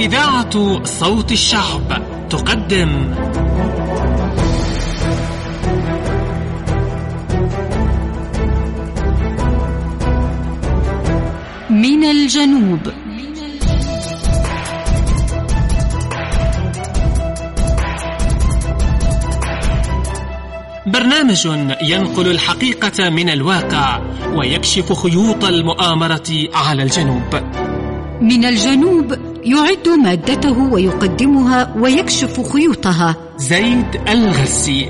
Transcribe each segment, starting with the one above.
إذاعة صوت الشعب تقدم من الجنوب. برنامج ينقل الحقيقة من الواقع ويكشف خيوط المؤامرة على الجنوب. من الجنوب يعد مادته ويقدمها ويكشف خيوطها زيد الغرسي.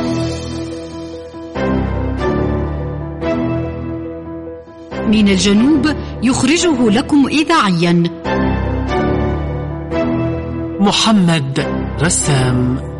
من الجنوب يخرجه لكم إذاعيا محمد رسام.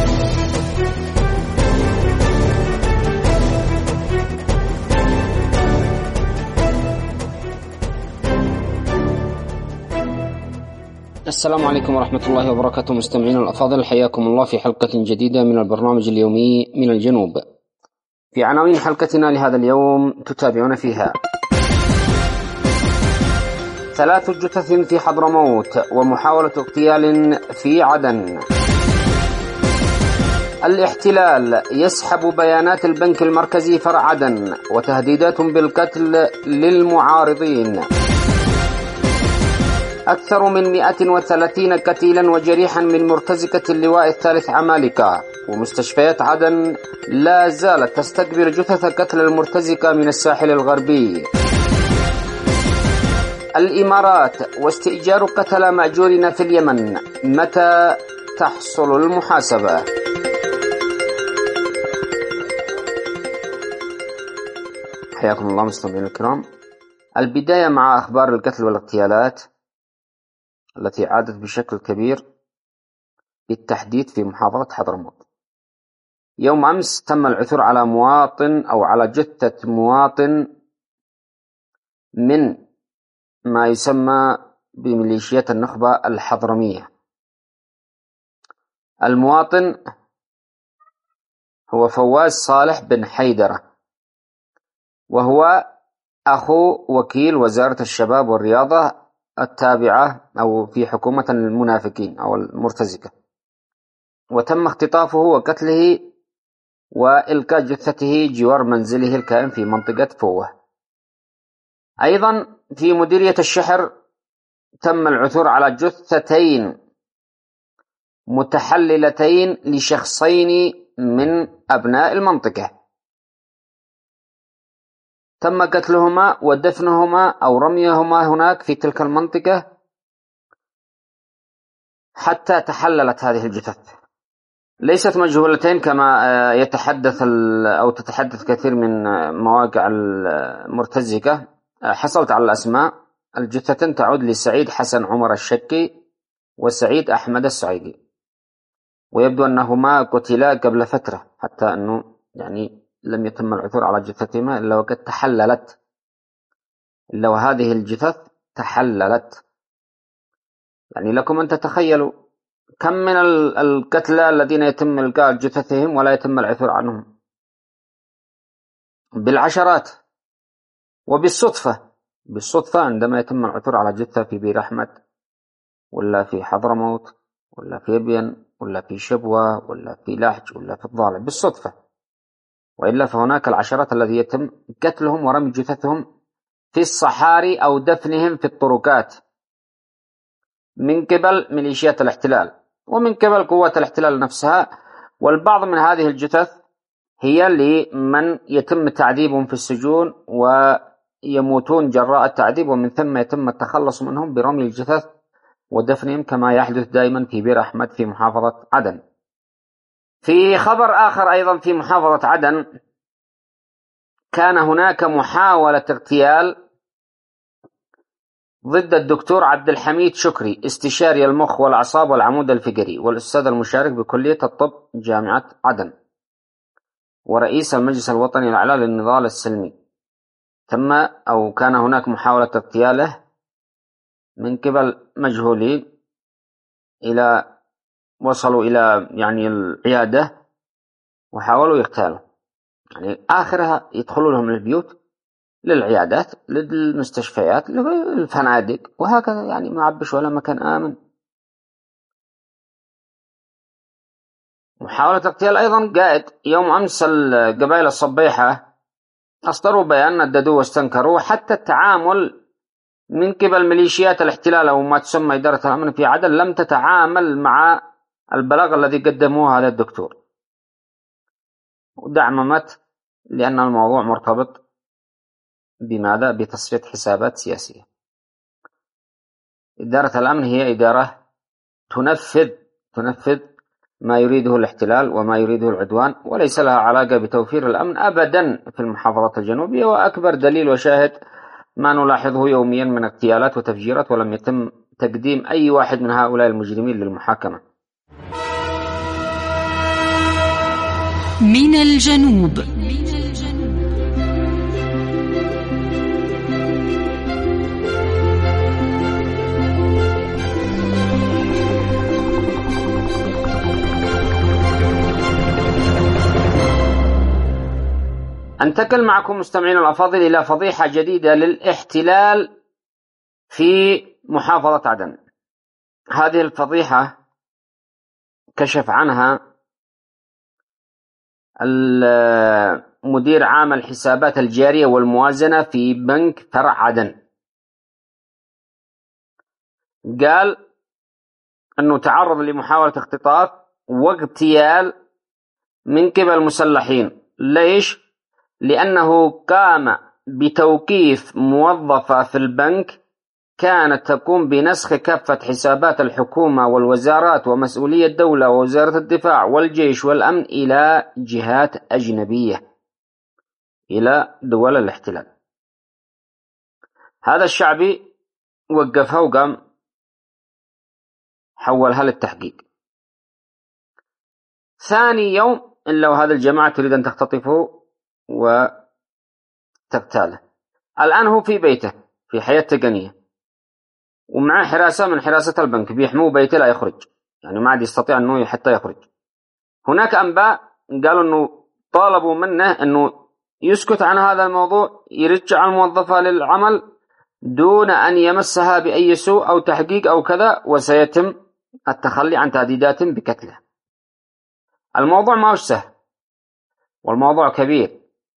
السلام عليكم ورحمة الله وبركاته. مستمعين الأفاضل، حياكم الله في حلقة جديدة من البرنامج اليومي من الجنوب. في عناوين حلقتنا لهذا اليوم تتابعون فيها: 3 جثث في حضرموت ومحاولة اغتيال في عدن. الاحتلال يسحب بيانات البنك المركزي فرع عدن وتهديدات بالقتل للمعارضين. أكثر من 130 قتيلا وجريحا من مرتزقة اللواء الثالث عمالقة. ومستشفيات عدن لا زالت تستقبل جثث قتل المرتزقة من الساحل الغربي. الإمارات واستئجار قتلى مأجورين في اليمن، متى تحصل المحاسبة؟ حياكم الله مستمعين الكرام. البداية مع أخبار القتل والاغتيالات التي عادت بشكل كبير بالتحديد في محافظة حضرموت. يوم أمس تم العثور على مواطن أو على جثة مواطن من ما يسمى بميليشيات النخبة الحضرمية. المواطن هو فواز صالح بن حيدرة، وهو أخو وكيل وزارة الشباب والرياضة التابعة أو في حكومة المنافقين أو المرتزقة. وتم اختطافه وقتله وإلقاء جثته جوار منزله الكائن في منطقة فوة. أيضا في مديرية الشحر تم العثور على جثتين متحللتين لشخصين من أبناء المنطقة. تم قتلهما ودفنهما أو رميهما هناك في تلك المنطقة حتى تحللت هذه الجثث. ليست مجهولتين كما يتحدث أو تتحدث كثير من مواقع المرتزقة. حصلت على الأسماء. الجثتين تعود لسعيد حسن عمر الشكي وسعيد أحمد السعيدي، ويبدو أنهما قتلا قبل فترة، حتى أنه يعني لم يتم العثور على جثتهما إلا وقد تحللت، إلا وهذه الجثث تحللت. يعني لكم أن تتخيلوا كم من القتلى الذين يتم إلقاء جثثهم ولا يتم العثور عنهم، بالعشرات. وبالصدفة عندما يتم العثور على جثة في بير أحمد ولا في حضرموت ولا في ابين ولا في شبوة ولا في لحج ولا في الضالع، بالصدفة. وإلا فهناك العشرات الذي يتم قتلهم ورمي جثثهم في الصحاري أو دفنهم في الطرقات من قبل ميليشيات الاحتلال ومن قبل قوات الاحتلال نفسها. والبعض من هذه الجثث هي لمن يتم تعذيبهم في السجون ويموتون جراء التعذيب، ومن ثم يتم التخلص منهم برمي الجثث ودفنهم كما يحدث دائما في بير أحمد في محافظة عدن. في خبر آخر أيضا في محافظة عدن، كان هناك محاولة اغتيال ضد الدكتور عبد الحميد شكري، استشاري المخ والأعصاب والعمود الفقري والأستاذ المشارك بكلية الطب جامعة عدن ورئيس المجلس الوطني الأعلى للنضال السلمي. كان هناك محاولة اغتياله من قبل مجهولين، وصلوا إلى يعني العيادة وحاولوا يغتالوا. يعني آخرها يدخلوا لهم البيوت، للعيادات، للمستشفيات، للفنادق، وهكذا. يعني ما عبش ولا مكان آمن محاولة اغتيال أيضا قائد. يوم أمس القبائل الصبيحة أصدروا بيان نددوه واستنكروا حتى التعامل من قبل ميليشيات الاحتلال أو ما تسمى إدارة الأمن في عدن لم تتعامل مع البلاغ الذي قدموه هذا الدكتور، ودعممت لأن الموضوع مرتبط بماذا؟ بتصفية حسابات سياسية. إدارة الأمن هي إدارة تنفذ ما يريده الاحتلال وما يريده العدوان، وليس لها علاقة بتوفير الأمن أبدا في المحافظات الجنوبية. وأكبر دليل وشاهد ما نلاحظه يوميا من اغتيالات وتفجيرات، ولم يتم تقديم أي واحد من هؤلاء المجرمين للمحاكمة. من الجنوب. أنتقل معكم مستمعين الأفاضل إلى فضيحة جديدة للاحتلال في محافظة عدن. هذه الفضيحة كشف عنها مدير عام الحسابات الجارية والموازنة في بنك فرع عدن. قال أنه تعرض لمحاولة اختطاف واغتيال من قبل مسلحين. ليش؟ لأنه قام بتوقيف موظفة في البنك كانت تقوم بنسخ كافة حسابات الحكومة والوزارات ومسؤولية الدولة ووزارة الدفاع والجيش والأمن إلى جهات أجنبية، إلى دول الاحتلال. هذا الشعبي وقفها وقام حولها للتحقيق. ثاني يوم إلا وهذا الجماعة تريد أن تختطفه وتقتاله. الآن هو في بيته في حياة تقنية، ومعه حراسة من حراسة البنك بيحموه بيته لا يخرج، يعني ما عاد يستطيع أنه حتى يخرج. هناك أنباء قالوا أنه طالبوا منه أنه يسكت عن هذا الموضوع، يرجع الموظفة للعمل دون أن يمسها بأي سوء أو تحقيق أو كذا، وسيتم التخلي عن تهديدات بقتله. الموضوع ما هو سهل والموضوع كبير.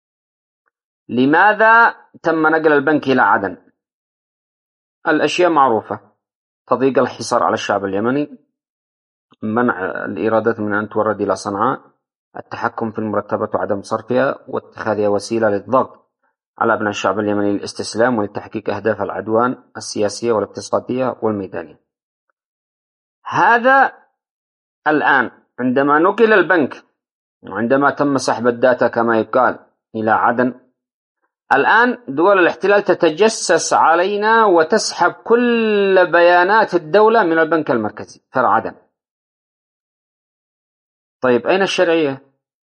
لماذا تم نقل البنك إلى عدن؟ الأشياء معروفة: تضييق الحصار على الشعب اليمني، منع الإيرادات من أن تورد إلى صنعاء، التحكم في المرتبات وعدم صرفها واتخاذها وسيلة للضغط على أبناء الشعب اليمني للاستسلام ولتحقيق أهداف العدوان السياسية والاقتصادية والميدانية. هذا الآن عندما نقل البنك وعندما تم سحب الداتا كما يقال إلى عدن، الآن دول الاحتلال تتجسس علينا وتسحب كل بيانات الدولة من البنك المركزي فرع عدن. طيب أين الشرعية؟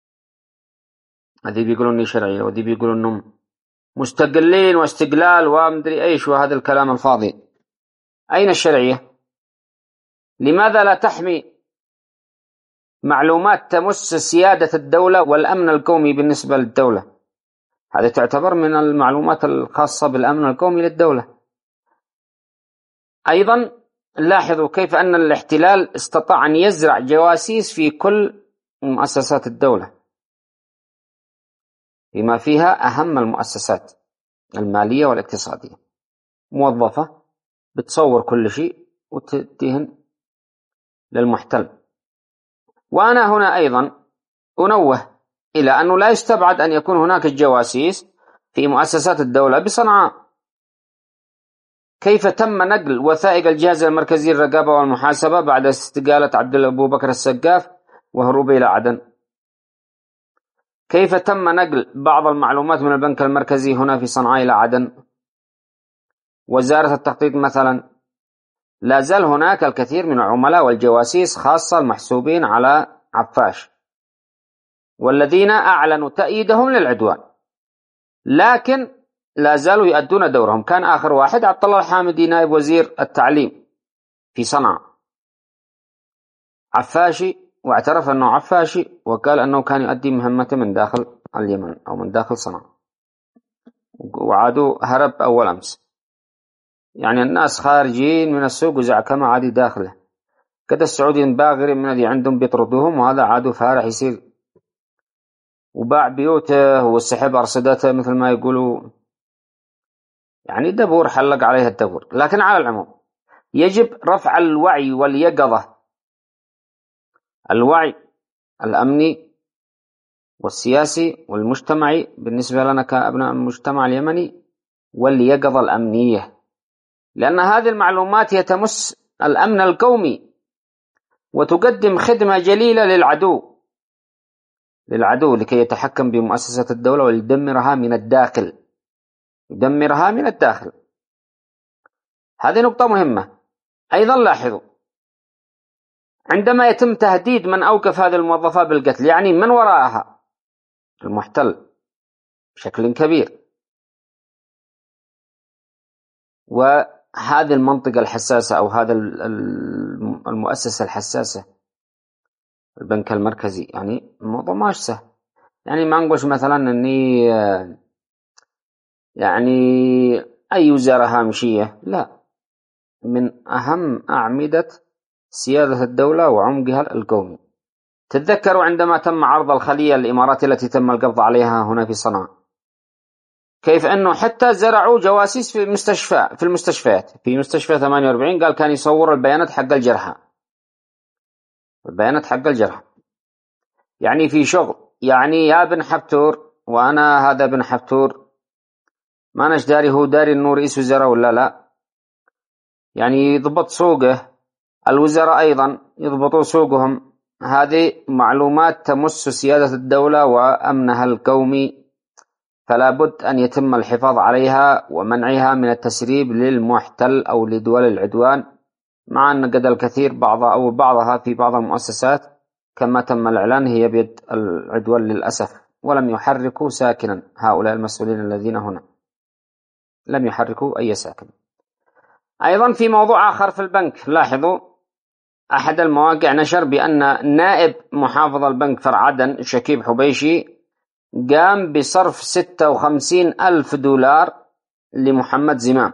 هذي بيقولون لي شرعية وذي بيقولون أنهم مستقلين واستقلال ومدري أيش وهذا الكلام الفاضي. أين الشرعية؟ لماذا لا تحمي معلومات تمس سيادة الدولة والأمن القومي بالنسبة للدولة؟ هذه تعتبر من المعلومات الخاصة بالأمن القومي للدولة. أيضا لاحظوا كيف أن الاحتلال استطاع أن يزرع جواسيس في كل مؤسسات الدولة، بما فيها أهم المؤسسات المالية والاقتصادية. موظفة بتصور كل شيء وتدهن للمحتل. وأنا هنا أيضا أنوه إلى أنه لا يستبعد أن يكون هناك جواسيس في مؤسسات الدولة بصنعاء. كيف تم نقل وثائق الجهاز المركزي للرقابة والمحاسبة بعد استقالة عبد أبو بكر السقاف وهروبه إلى عدن؟ كيف تم نقل بعض المعلومات من البنك المركزي هنا في صنعاء إلى عدن؟ وزارة التخطيط مثلا، لا زال هناك الكثير من العملاء والجواسيس خاصة المحسوبين على عفاش والذين أعلنوا تأييدهم للعدوان، لكن لا زالوا يؤدون دورهم. كان آخر واحد عبد الله الحامدي نائب وزير التعليم في صنعاء، عفاشي، واعترف أنه عفاشي وقال أنه كان يؤدي مهمته من داخل اليمن أو من داخل صنعاء، وعادوا هرب أول أمس. يعني الناس خارجين من السوق وزعكما عادي داخله. قد السعوديين باغرين من الذي عندهم بيطردوهم، وهذا عادوا فارح يصير وباع بيوته وسحب أرصدته مثل ما يقولوا، يعني دبور حلق عليها الدبور. لكن على العموم يجب رفع الوعي واليقظة، الوعي الأمني والسياسي والمجتمعي بالنسبة لنا كأبناء المجتمع اليمني، واليقظة الأمنية، لأن هذه المعلومات هي تمس الأمن القومي وتقدم خدمة جليلة للعدو لكي يتحكم بمؤسسة الدولة ويدمرها من الداخل، يدمرها من الداخل. هذه نقطة مهمة. أيضا لاحظوا عندما يتم تهديد من أوقف هذه الموظفة بالقتل، يعني من وراءها المحتل بشكل كبير، وهذه المنطقة الحساسة أو هذا المؤسسة الحساسة البنك المركزي، يعني الموضوع ماش سهل. يعني ما نقولش مثلا أني يعني أي وزارة هامشية، لا، من أهم أعمدة سيادة الدولة وعمقها القومي. تتذكروا عندما تم عرض الخلية الإماراتية التي تم القبض عليها هنا في صنعاء، كيف أنه حتى زرعوا جواسيس في المستشفيات. في مستشفى 48 قال كان يصور البيانات حق الجرحى، البيانات حق الجرحى. يعني في شغل، يعني يا بن حبتور، وأنا هذا بن حبتور ما نش داري هو داري إنه رئيس وزراء ولا لا، يعني يضبط سوقه، الوزراء أيضا يضبطوا سوقهم. هذه معلومات تمس سيادة الدولة وأمنها القومي، فلا بد أن يتم الحفاظ عليها ومنعها من التسريب للمحتل أو لدول العدوان، مع أن قد الكثير بعضها في بعض المؤسسات كما تم الإعلان هي بيد العدوان للأسف، ولم يحركوا ساكنا. هؤلاء المسؤولين الذين هنا لم يحركوا أي ساكن. أيضا في موضوع آخر في البنك، لاحظوا أحد المواقع نشر بأن نائب محافظ البنك فرع عدن شكيب حبيشي قام بصرف 56,000 دولار لمحمد زمام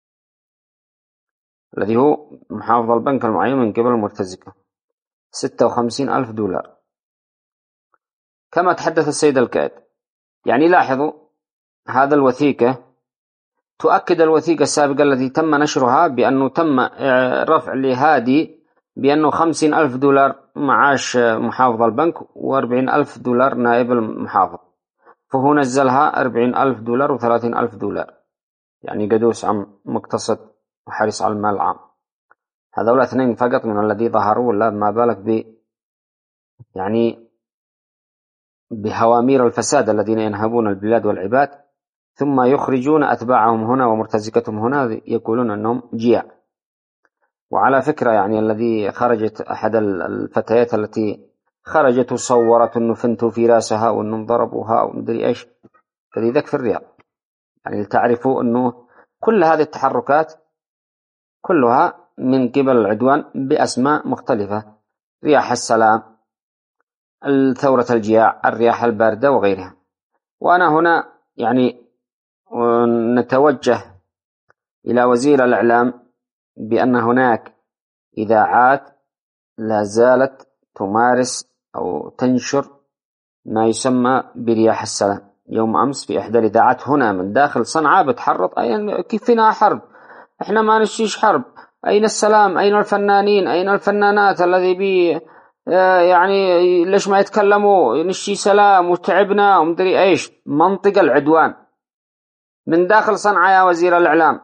الذي هو محافظ البنك المعين من قبل المرتزقة، 56,000 دولار كما تحدث السيد القائد. يعني لاحظوا هذا الوثيقة تؤكد الوثيقة السابقة التي تم نشرها بأنه تم رفع لهادي بأنه 50,000 دولار معاش محافظ البنك و40,000 دولار نائب المحافظ، فهو نزلها 40,000 دولار و30,000 دولار، يعني قدوس عم مقتصد وحريص على المال العام. هذول اثنين فقط من الذي ظهروا، ولا ما بالك يعني بهوامير الفساد الذين ينهبون البلاد والعباد ثم يخرجون أتباعهم هنا ومرتزقتهم هنا يقولون أنهم جياع. وعلى فكرة يعني الذي خرجت أحد الفتيات التي خرجت وصورت أنه فنتوا في راسها وأنهم ضربوها ومدري إيش كذلك في الرياض، يعني لتعرفوا أنه كل هذه التحركات كلها من قبل العدوان بأسماء مختلفة، رياح السلام، الثورة الجياع، الرياح الباردة وغيرها. وأنا هنا يعني نتوجه إلى وزير الإعلام بأن هناك إذاعات لا زالت تمارس أو تنشر ما يسمى برياح السلام. يوم أمس في إحدى الإذاعات هنا من داخل صنعاء بتحرض كيف فينا حرب، إحنا ما نشيش حرب، أين السلام، أين الفنانين، أين الفنانات الذي يعني ليش ما يتكلموا، نشي سلام وتعبنا ومدري إيش. منطقة العدوان من داخل صنعاء يا وزير الإعلام،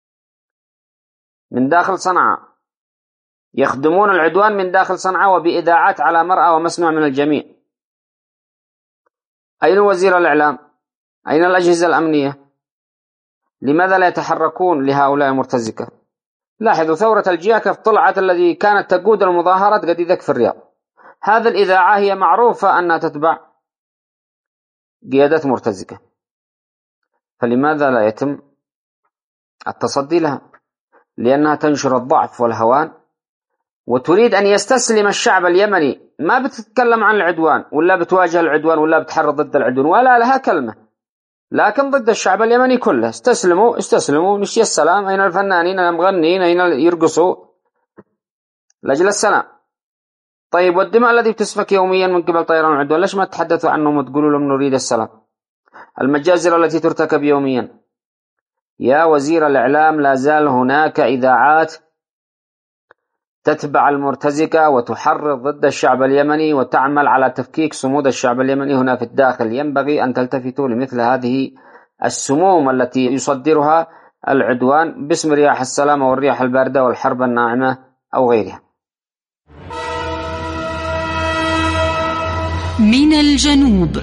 من داخل صنعاء يخدمون العدوان من داخل صنعاء وبإذاعات على مرأى ومسمع من الجميع. أين وزير الإعلام؟ أين الأجهزة الأمنية؟ لماذا لا يتحركون لهؤلاء المرتزقة؟ لاحظوا ثورة الجياع كيف طلعت الذي كانت تقود المظاهرات قد ذاك في الرياض. هذه الإذاعة هي معروفة أنها تتبع قيادات مرتزقة، فلماذا لا يتم التصدي لها؟ لأنها تنشر الضعف والهوان وتريد أن يستسلم الشعب اليمني. ما بتتكلم عن العدوان ولا بتواجه العدوان ولا بتحرض ضد العدوان ولا لها كلمة، لكن ضد الشعب اليمني كله. استسلموا نشي السلام، أين الفنانين، أين المغنيين، أين يرقصوا. لأجل السلام. طيب والدماء الذي بتسفك يوميا من قبل طيران العدوان ليش ما تتحدثوا عنهم وتقولوا لهم نريد السلام؟ المجازر التي ترتكب يوميا. يا وزير الإعلام، لا زال هناك إذاعات تتبع المرتزقة وتحرض ضد الشعب اليمني وتعمل على تفكيك صمود الشعب اليمني هنا في الداخل. ينبغي أن تلتفتوا لمثل هذه السموم التي يصدرها العدوان باسم رياح السلامة والرياح الباردة والحرب الناعمة أو غيرها. من الجنوب.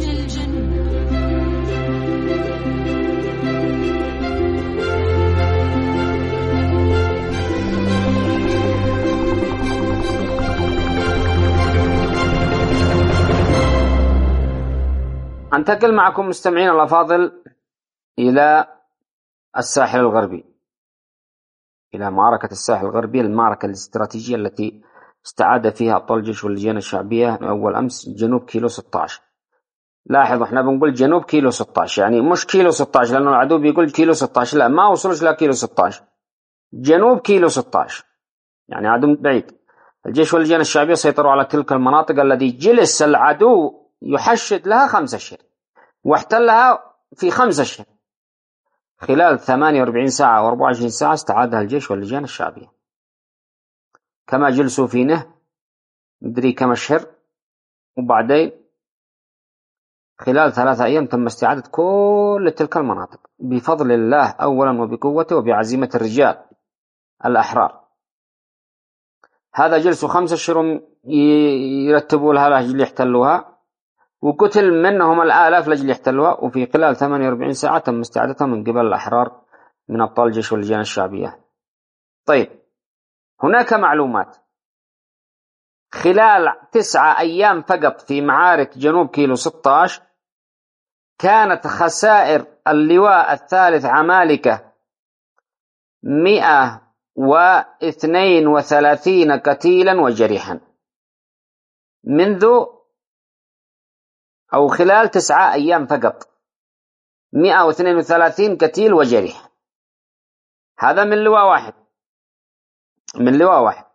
أنتقل معكم مستمعين الأفاضل إلى الساحل الغربي، إلى معركة الساحل الغربي، المعركة الاستراتيجية التي استعاد فيها أبطال الجيش واللجان الشعبية أول أمس جنوب كيلو 16. لاحظوا احنا بنقول جنوب كيلو 16، يعني مش كيلو 16، لأنه العدو بيقول كيلو 16، لا ما وصلش لكيلو 16، جنوب كيلو 16 يعني عدو بعيد. الجيش واللجان الشعبية سيطروا على تلك المناطق التي جلس العدو يحشد لها 5 أشهر واحتلها في 5 أشهر. خلال 48 ساعة و24 ساعة استعادها الجيش واللجان الشعبية. كما جلسوا فينه مدري كم أشهر، وبعدين خلال 3 أيام تم استعادة كل تلك المناطق بفضل الله أولا وبقوته وبعزيمة الرجال الأحرار. هذا جلسوا 5 أشهر يرتبوا لها لأجل يحتلوها، وقتل منهم الآلاف لأجل يحتلوها، وفي خلال 48 ساعة تم استعادتها من قبل الأحرار من أبطال الجيش واللجان الشعبية. طيب هناك معلومات. خلال 9 أيام فقط في معارك جنوب كيلو 16 كانت خسائر اللواء الثالث عمالقة 132 قتيلا وجريحا خلال 9 أيام فقط 132 قتيل وجريح. هذا من لواء واحد.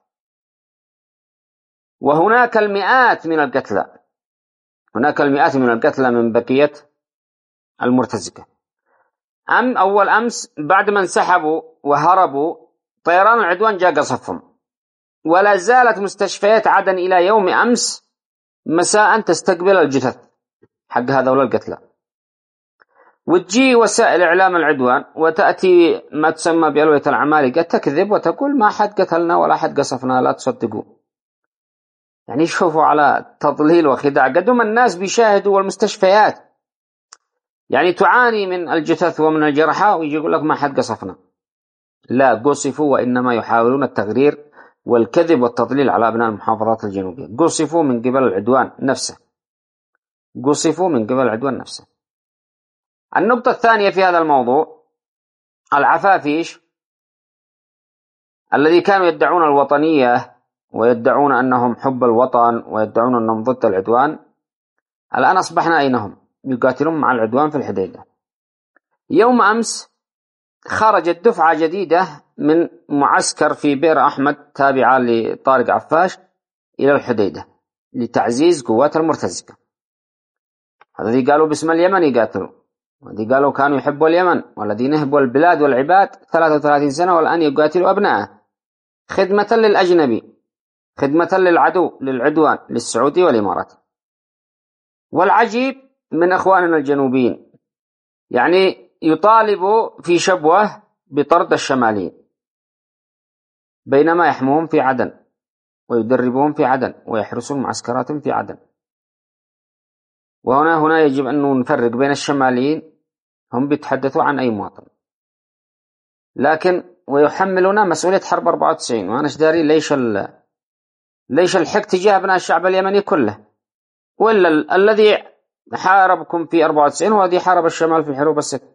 وهناك المئات من القتلى من بقية المرتزقة. أول أمس بعد ما انسحبوا وهربوا طيران العدوان جاء قصفهم، ولا زالت مستشفيات عدن إلى يوم أمس مساء تستقبل الجثث حق هذول القتلى. وتجي وسائل إعلام العدوان وتأتي ما تسمى بألوية العمالقة تكذب وتقول ما حد قتلنا ولا حد قصفنا، لا تصدقوا. يعني شوفوا على تضليل وخداع، قدم الناس بيشاهدوا والمستشفيات يعني تعاني من الجثث ومن الجرحى ويجي يقول لك ما حد قصفنا. لا، قصفوا، وإنما يحاولون التغرير والكذب والتضليل على أبناء المحافظات الجنوبية. قصفوا من قبل العدوان نفسه. النقطة الثانية في هذا الموضوع، العفافيش الذي كانوا يدعون الوطنية ويدعون أنهم حب الوطن ويدعون أنهم ضد العدوان، الآن أصبحنا أينهم يقاتلون مع العدوان في الحديدة. يوم أمس خرجت دفعة جديدة من معسكر في بئر أحمد تابعة لطارق عفاش إلى الحديدة لتعزيز قوات المرتزقة. الذي قالوا باسم اليمن يقاتلوا، والذي قالوا كانوا يحبوا اليمن، والذين نهبوا البلاد والعباد 33 سنة والآن يقاتلوا أبنائه خدمة للأجنبي، خدمة للعدو، للعدوان، للسعودي والإمارات. والعجيب من أخواننا الجنوبيين يعني يطالبوا في شبوة بطرد الشماليين، بينما يحموهم في عدن ويدربهم في عدن ويحرسون معسكراتهم في عدن. وهنا يجب أن نفرق بين الشماليين، هم بيتحدثوا عن أي مواطن، لكن ويحملون مسؤولية حرب 94. وأنا داري ليش الحق تجاه أبناء الشعب اليمني كله، ولا الذي حاربكم في 94 هو الذي حارب الشمال في الحروب الست.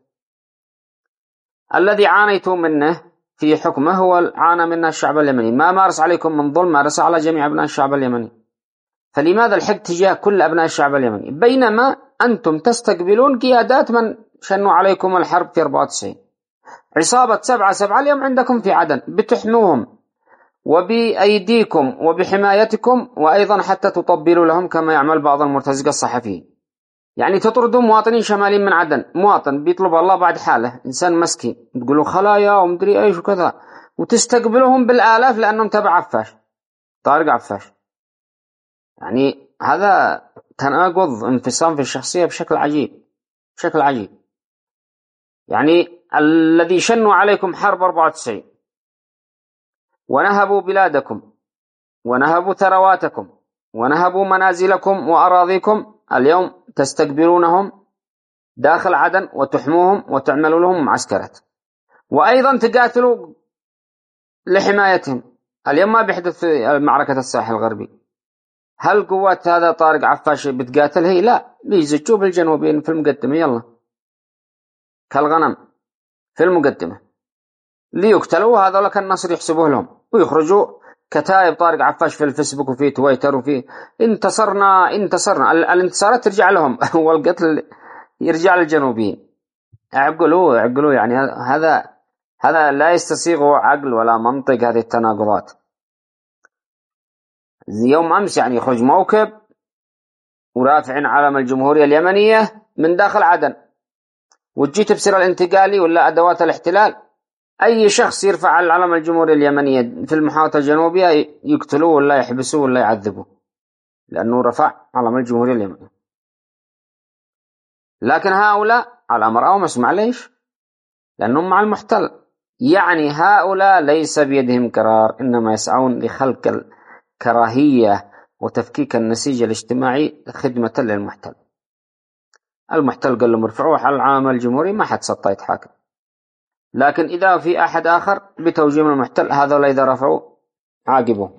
الذي عانيتم منه في حكمه هو عانى منه الشعب اليمني، ما مارس عليكم من ظلم مارس على جميع أبناء الشعب اليمني. فلماذا الحق تجاه كل أبناء الشعب اليمني بينما أنتم تستقبلون قيادات من شنوا عليكم الحرب في 94؟ عصابة 7/7 اليوم عندكم في عدن بتحموهم وبأيديكم وبحمايتكم، وأيضا حتى تطبلوا لهم كما يعمل بعض المرتزقة الصحفيين. يعني تطردوا مواطنين شماليين من عدن، مواطن بيطلب الله بعد حاله، إنسان مسكين، تقولوا خلايا ومدري إيش وكذا، وتستقبلوهم بالآلاف لأنهم تبع عفاش، طارق عفاش. يعني هذا تناقض، انفصام في الشخصية بشكل عجيب، بشكل عجيب. يعني الذي شنوا عليكم حرب 94 ونهبوا بلادكم ونهبوا ثرواتكم ونهبوا منازلكم وأراضيكم، اليوم تستقبلونهم داخل عدن وتحموهم وتعملوا لهم معسكرات، وأيضا تقاتلوا لحمايتهم. اليوم ما بيحدث في معركة الساحل الغربي، هل قوات هذا طارق عفاش بتقاتل؟ هي لا، بيزجوا بالجنوبيين في المقدمة، يلا كالغنم في المقدمة ليقتلوا. هذا كان النصر يحسبوه لهم، ويخرجوا كتائب طارق عفاش في الفيسبوك وفي تويتر وفي انتصرنا انتصرنا. الانتصارات ترجع لهم والقتل يرجع للجنوبيين. عقلوا يعني هذا لا يستسيغ عقل ولا منطق، هذه التناقضات. يوم أمس يعني يخرج موكب ورافعين علم الجمهورية اليمنية من داخل عدن، وتجي تفسير الانتقالي ولا أدوات الاحتلال، أي شخص يرفع علم الجمهورية اليمنية في المحاوطة الجنوبية يقتلوه ولا يحبسوه ولا يعذبوه، لأنه رفع علم الجمهورية اليمنية. لكن هؤلاء على مرأى ومسمع. ليش؟ لأنهم مع المحتل. يعني هؤلاء ليس بيدهم قرار، إنما يسعون لخلق الكراهية وتفكيك النسيج الاجتماعي خدمة للمحتل. المحتل قال لهم ارفعوا على العلم الجمهوري، ما حد سطى يتحاكم. لكن إذا في أحد آخر بتوجيه من المحتل، هذا إذا رفعوا عاقبهم.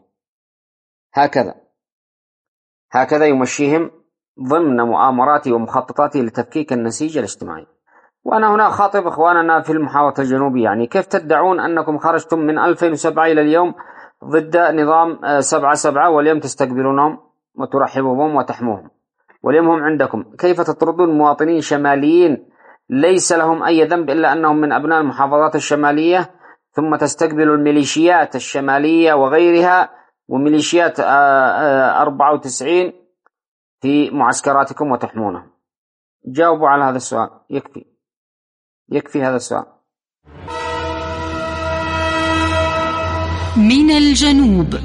هكذا يمشيهم ضمن مؤامراته ومخططاته لتفكيك النسيج الاجتماعي. وأنا هنا خاطب إخواننا في المحاوطة الجنوبية، يعني كيف تدعون أنكم خرجتم من 2007 إلى اليوم ضد نظام 7/7، واليوم تستقبلونهم وترحبوا بهم وتحموهم، واليوم هم عندكم؟ كيف تطردون مواطنين شماليين ليس لهم أي ذنب إلا أنهم من أبناء المحافظات الشمالية، ثم تستقبلوا الميليشيات الشمالية وغيرها وميليشيات 94 في معسكراتكم وتحمونهم؟ جاوبوا على هذا السؤال. يكفي هذا السؤال. من الجنوب.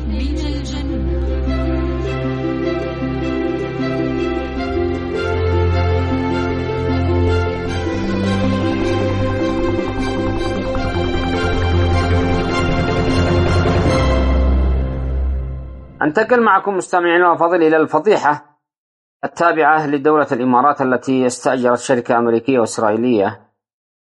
أنتقل معكم مستمعينا الفاضل إلى الفضيحة التابعة لدولة الإمارات التي استأجرت شركة أمريكية وإسرائيلية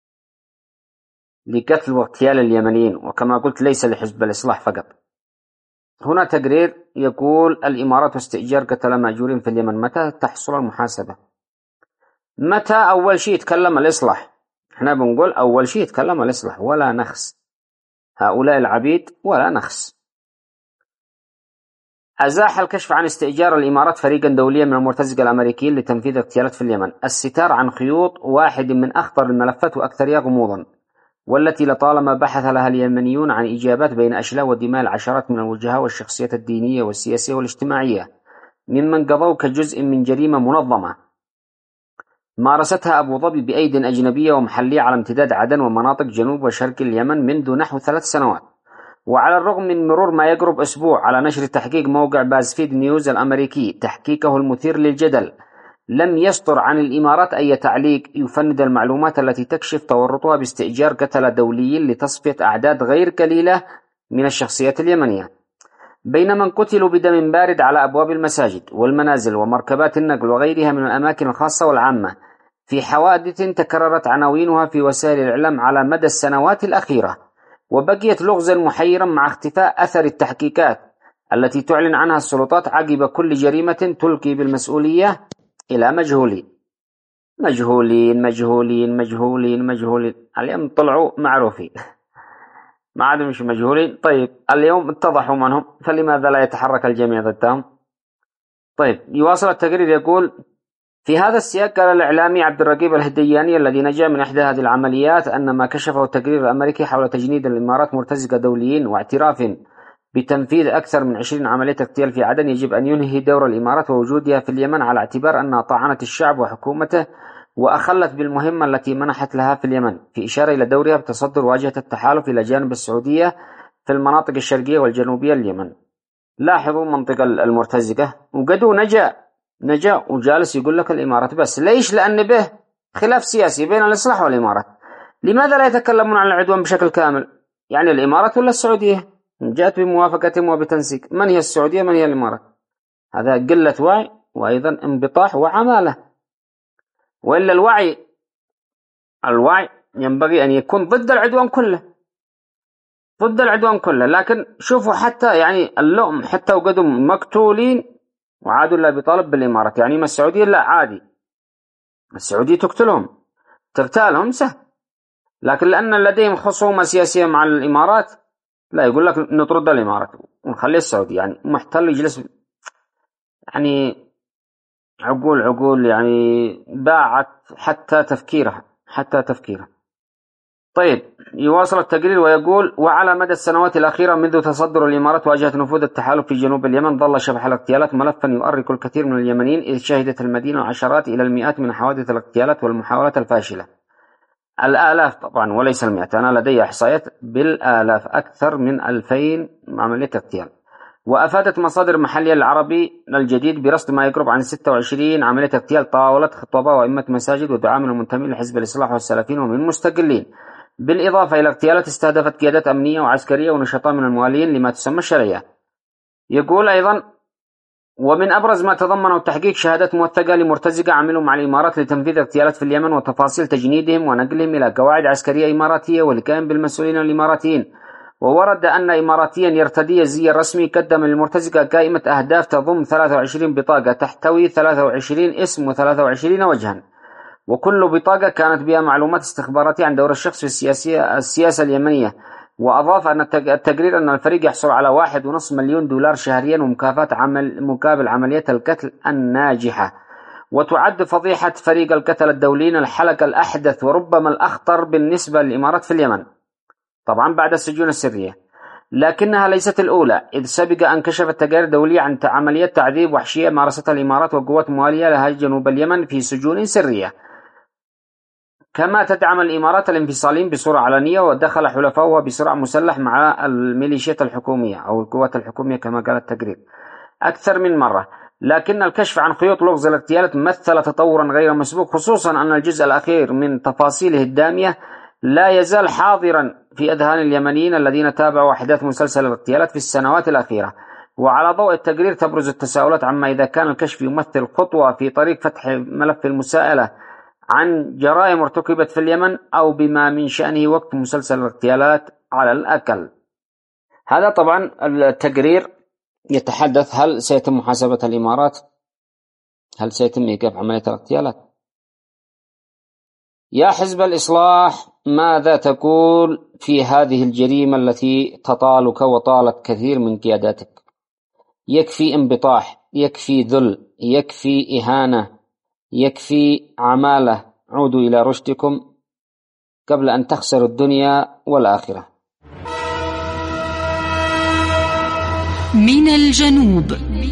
لقتل واغتيال اليمنيين، وكما قلت ليس لحزب الإصلاح فقط. هنا تقرير يقول الإمارات واستئجار قتلة مأجورين في اليمن، متى تحصل المحاسبة؟ متى أول شيء يتكلم الإصلاح؟ احنا بنقول أول شيء يتكلم الإصلاح، ولا نخس هؤلاء العبيد ولا نخس. أزاح الكشف عن استئجار الإمارات فريقا دوليا من المرتزقة الأمريكيين لتنفيذ اغتيالات في اليمن الستار عن خيوط واحد من أخطر الملفات وأكثرها غموضا، والتي لطالما بحث لها اليمنيون عن إجابات بين أشلاء ودماء العشرات من الوجهاء والشخصيات الدينية والسياسية والاجتماعية ممن قضوا كجزء من جريمة منظمة مارستها أبو ظبي بأيدي أجنبية ومحلية على امتداد عدن ومناطق جنوب وشرق اليمن منذ نحو 3 سنوات. وعلى الرغم من مرور ما يقرب أسبوع على نشر تحقيق موقع بازفيد نيوز الأمريكي تحقيقه المثير للجدل، لم يصدر عن الإمارات أي تعليق يفند المعلومات التي تكشف تورطها باستئجار قتلة دوليين لتصفية أعداد غير قليلة من الشخصيات اليمنية، بين من قتلوا بدم بارد على أبواب المساجد والمنازل ومركبات النقل وغيرها من الأماكن الخاصة والعامة في حوادث تكررت عناوينها في وسائل الإعلام على مدى السنوات الأخيرة، وبقيت لغزا محيرا مع اختفاء أثر التحقيقات التي تعلن عنها السلطات عقب كل جريمة تلقي بالمسؤولية إلى مجهولين. اليوم طلعوا معروفين، ما عادوا مش مجهولين. طيب اليوم اتضحوا منهم، فلماذا لا يتحرك الجميع ضدهم؟ طيب يواصل التقرير يقول: في هذا السياق قال الإعلامي عبد الرقيب الهدياني الذي نجا من إحدى هذه العمليات أن ما كشفه التقرير الأمريكي حول تجنيد الإمارات مرتزقة دوليين واعتراف بتنفيذ أكثر من 20 عملية اغتيال في عدن، يجب أن ينهي دور الإمارات ووجودها في اليمن على اعتبار أنها طعنت الشعب وحكومته وأخلت بالمهمة التي منحت لها في اليمن، في إشارة إلى دورها بتصدر واجهة التحالف إلى جانب السعودية في المناطق الشرقية والجنوبية لليمن. لاحظوا منطقة المرتزقة، وقدو نجا وجالس يقول لك الإمارات بس. ليش؟ لأن به خلاف سياسي بين الإصلاح والإمارات. لماذا لا يتكلمون عن العدوان بشكل كامل؟ يعني الإمارات ولا السعودية؟ جاءت بموافقتهم وبتنسيق. من هي السعودية؟ من هي الإمارات؟ هذا قلة وعي وأيضا انبطاح وعمالة. وإلا الوعي ينبغي أن يكون ضد العدوان كله. لكن شوفوا حتى يعني اللؤم، حتى وقدم مقتولين وعادوا لا بطالب بالإمارات. يعني ما السعودية لا عادي، السعودية تقتالهم سهل، لكن لأن لديهم خصومة سياسية مع الإمارات لا، يقول لك نطرد الإمارات ونخلي السعودية. يعني محتل يجلس، يعني عقول يعني باعت حتى تفكيرها. طيب، يواصل التقرير ويقول: وعلى مدى السنوات الأخيرة منذ تصدر الإمارات واجهت نفوذ التحالف في جنوب اليمن، ظل شبح الاغتيالات ملفا يؤرق الكثير من اليمنيين، إذ شهدت المدينة العشرات إلى المئات من حوادث الاغتيالات والمحاولات الفاشلة. الآلاف طبعا وليس المئات، أنا لدي إحصائيات بالآلاف، أكثر من 2000 عملية اغتيال. وأفادت مصادر محلية العربي الجديد برصد ما يقرب عن 26 عملية اغتيال طاولت خطباء وأئمة مساجد ودعاة من المنتمين لحزب الإصلاح والسلفيين ومن مستقلين، بالإضافة إلى اغتيالات استهدفت قيادات أمنية وعسكرية ونشطاء من الموالين لما تسمى الشرعية. يقول أيضا: ومن أبرز ما تضمنه التحقيق شهادات موثقة لمرتزقة عملوا مع الإمارات لتنفيذ اغتيالات في اليمن وتفاصيل تجنيدهم ونقلهم إلى قواعد عسكرية إماراتية والقيام بالمسؤولين الإماراتيين. وورد أن إماراتيا يرتدي الزي الرسمي قدم للمرتزقة قائمة أهداف تضم 23 بطاقة تحتوي 23 اسم و23 وجها، وكل بطاقة كانت بها معلومات استخباراتية عن دور الشخص في السياسة اليمنية. وأضاف أن التقرير أن الفريق يحصل على 1.5 مليون دولار شهريا ومكافأة مقابل عملية القتل الناجحة. وتعد فضيحة فريق القتل الدوليين الحلقة الأحدث وربما الأخطر بالنسبة للإمارات في اليمن، طبعا بعد السجون السرية، لكنها ليست الأولى، إذ سبق أن كشفت تقارير دولية عن عمليات تعذيب وحشية مارستها الإمارات وقوات موالية لها جنوب اليمن في سجون سرية. كما تدعم الإمارات الانفصاليين بصورة علنية، ودخل حلفاؤها بصراع مسلح مع الميليشيات الحكومية أو القوات الحكومية كما قال التقرير أكثر من مرة. لكن الكشف عن خيوط لغز الاغتيالات مثل تطورا غير مسبوق، خصوصا أن الجزء الأخير من تفاصيله الدامية لا يزال حاضرا في أذهان اليمنيين الذين تابعوا أحداث مسلسل الاغتيالات في السنوات الأخيرة. وعلى ضوء التقرير تبرز التساؤلات عما إذا كان الكشف يمثل خطوة في طريق فتح ملف المساءلة عن جرائم ارتكبت في اليمن أو بما من شأنه وقف مسلسل الاغتيالات على الأقل. هذا طبعا التقرير يتحدث: هل سيتم محاسبة الإمارات؟ هل سيتم إيقاف عملية الاغتيالات؟ يا حزب الإصلاح، ماذا تقول في هذه الجريمة التي تطالك وطالت كثير من قياداتك؟ يكفي انبطاح، يكفي ذل، يكفي إهانة، يكفي عمالة. عودوا إلى رشدكم قبل أن تخسروا الدنيا والآخرة. من الجنوب.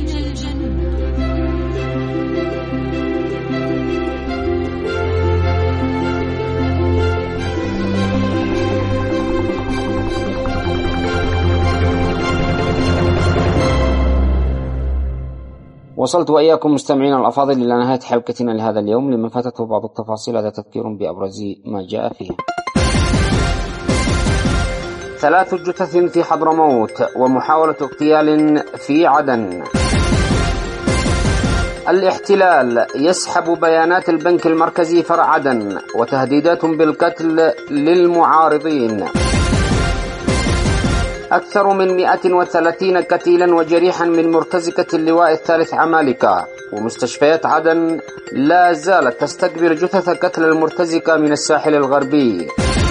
وصلت وإياكم مستمعين الأفاضل إلى نهاية حلقتنا لهذا اليوم. لمن فاتته بعض التفاصيل هذا تذكير بأبرز ما جاء فيه. 3 جثث في حضرموت ومحاولة اغتيال في عدن. الاحتلال يسحب بيانات البنك المركزي فرع عدن وتهديدات بالقتل للمعارضين. أكثر من 130 قتيلا وجريحا من مرتزقة اللواء الثالث عمالقة. ومستشفيات عدن لا زالت تستقبل جثث قتل المرتزقة من الساحل الغربي.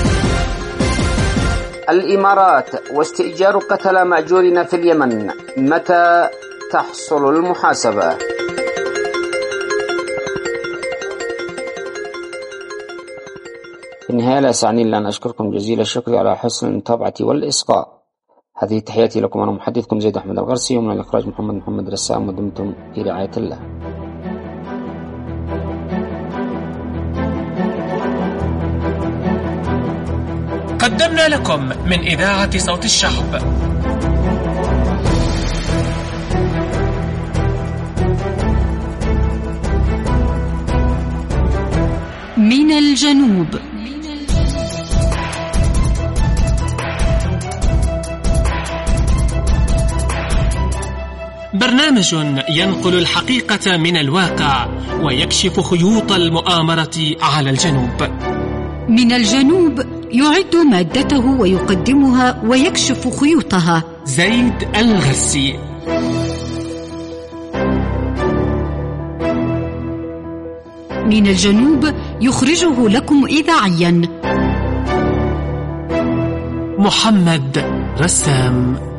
الإمارات واستئجار قتلى مأجورين في اليمن، متى تحصل المحاسبة؟ في النهاية لا يسعني إلا أن أشكركم جزيل الشكر على حسن المتابعة والإصغاء. هذه تحياتي لكم، أنا محدثكم زيد أحمد الغرسي، ومن الإخراج محمد رسام، ودمتم في رعاية الله. قدمنا لكم من إذاعة صوت الشعب من الجنوب. برنامج ينقل الحقيقة من الواقع ويكشف خيوط المؤامرة على الجنوب. من الجنوب يعد مادته ويقدمها ويكشف خيوطها زيد الغرسي. من الجنوب يخرجه لكم إذاعيا محمد رسام.